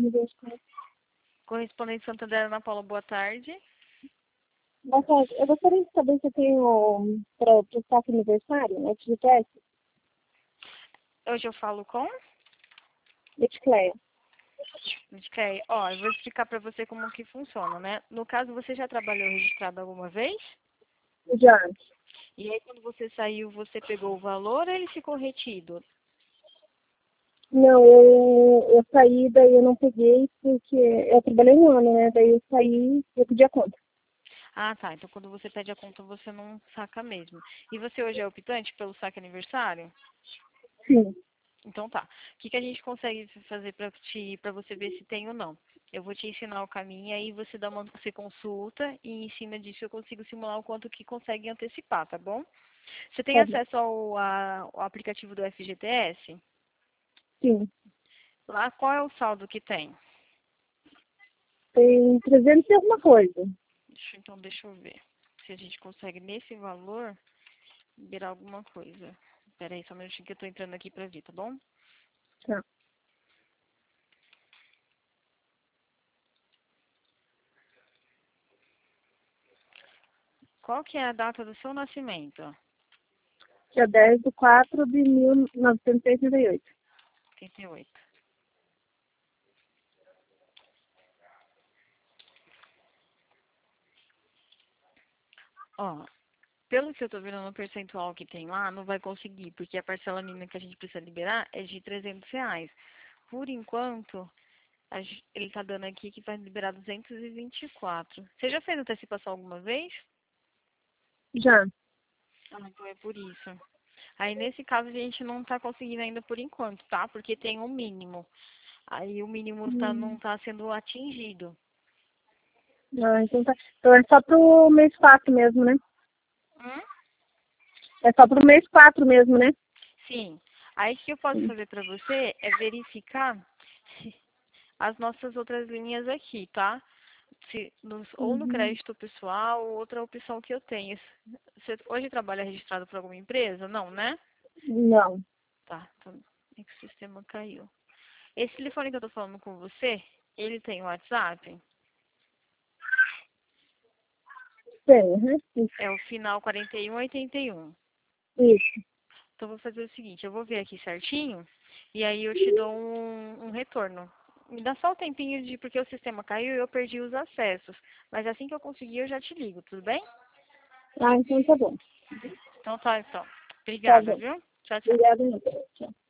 aniversário. Correspondente Santander, Ana Paula, boa tarde. Boa tarde. Eu gostaria de saber se eu tenho para o saque aniversário, né? FGTS, Hoje eu falo com Edcleia. Edcleia. Ó, eu vou explicar para você como que funciona, né? No caso, você já trabalhou registrado alguma vez? Já. E aí, quando você saiu, você pegou o valor ou ele ficou retido? Não, eu saí, daí eu não peguei, porque eu trabalhei um ano, né? Daí eu saí e eu pedi a conta. Ah, tá. Então, quando você pede a conta, você não saca mesmo. E você hoje é optante pelo saque aniversário? Sim. Então tá. O que a gente consegue fazer para você ver se tem ou não? Eu vou te ensinar o caminho, aí você consulta e em cima disso eu consigo simular o quanto que consegue antecipar, tá bom? Você tem Tá bom. acesso ao aplicativo do FGTS? Sim. Lá qual é o saldo que tem? Tem 300 e alguma coisa. Deixa eu ver. Se a gente consegue nesse valor liberar alguma coisa. Pera aí, só um minutinho que eu tô entrando aqui pra ver, tá bom? Tá. Qual que é a data do seu nascimento? Dia 10/4/1988. 88. Ó, pelo que eu tô vendo no percentual que tem lá, não vai conseguir, porque a parcela mínima que a gente precisa liberar é de R$ 300. Por enquanto, ele tá dando aqui que vai liberar 224. Você já fez antecipação alguma vez? Já. Ah, então é por isso. Aí, nesse caso, a gente não tá conseguindo ainda por enquanto, tá? Porque tem um mínimo. Aí, o mínimo não Hum. tá sendo atingido. Ah, então tá. Então é só pro mês 4 mesmo, né? Hum? É só pro mês 4 mesmo, né? Sim. Aí, o que eu posso Sim. fazer pra você é verificar as nossas outras linhas aqui, tá? Ou no Uhum. crédito pessoal, ou outra opção que eu tenho. Você hoje trabalha registrado por alguma empresa? Não, né? Não. Tá, então é que o sistema caiu. Esse telefone que eu tô falando com você, ele tem WhatsApp? Tem, uhum. Isso. É o final 4181. Isso. Então, eu vou fazer o seguinte, eu vou ver aqui certinho, e aí eu te dou um retorno. Me dá só o tempinho porque o sistema caiu e eu perdi os acessos. Mas assim que eu conseguir, eu já te ligo, tudo bem? Ah, então tá bom. Então tá, então. Tá Obrigada, bom. viu? Tchau, tchau. Obrigada, meu Deus. Tchau.